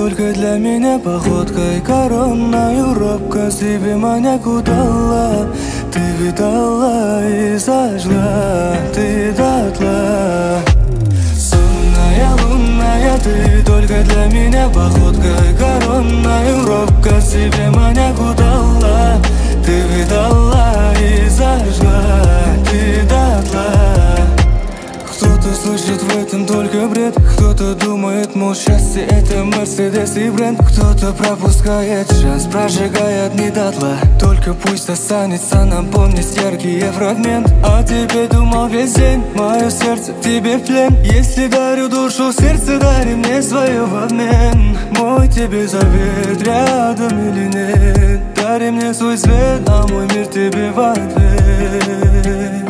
только для меня походкой коронную робко себе маньяку дала. Ты видала и зажгла, ты дотла. Сонная, лунная, ты только для меня походкой коронную робко себе маньяку дала. Ты видала и зажгла, ты дотла. Кто-то слышит в этом только бред, кто-то думает, мол, счастье это Мерседес и бренд. Кто-то пропускает шанс, прожигая дни дотла. Только пусть останется нам помнить яркий фрагмент. А тебе думал весь день, мое сердце тебе в плен. Если дарю душу, сердце дари мне свое в обмен. Мой тебе завет, рядом или нет. Дари мне свой свет, а мой мир тебе в ответ.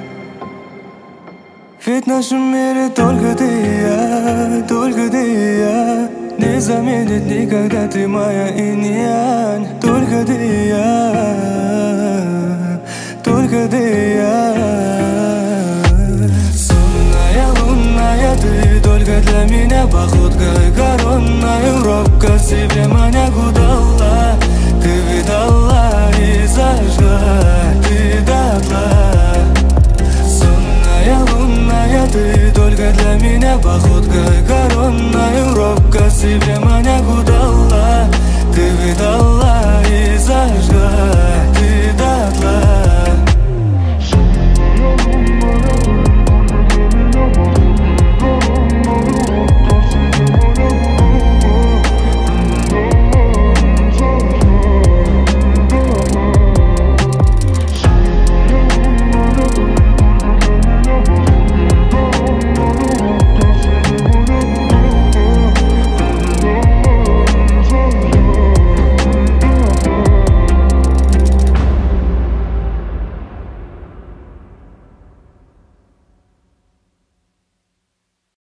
Ведь в нашем мире только ты и я, только ты и я. Не заметить никогда, ты моя инь-янь. Только ты и я, только ты и я. Сонная, лунная, ты только для меня походкой коронную робко себе маньяку дала. Ты видала и зажгла, ты дотла. Сонная, лунная, ты только для меня походкой коронную робко себе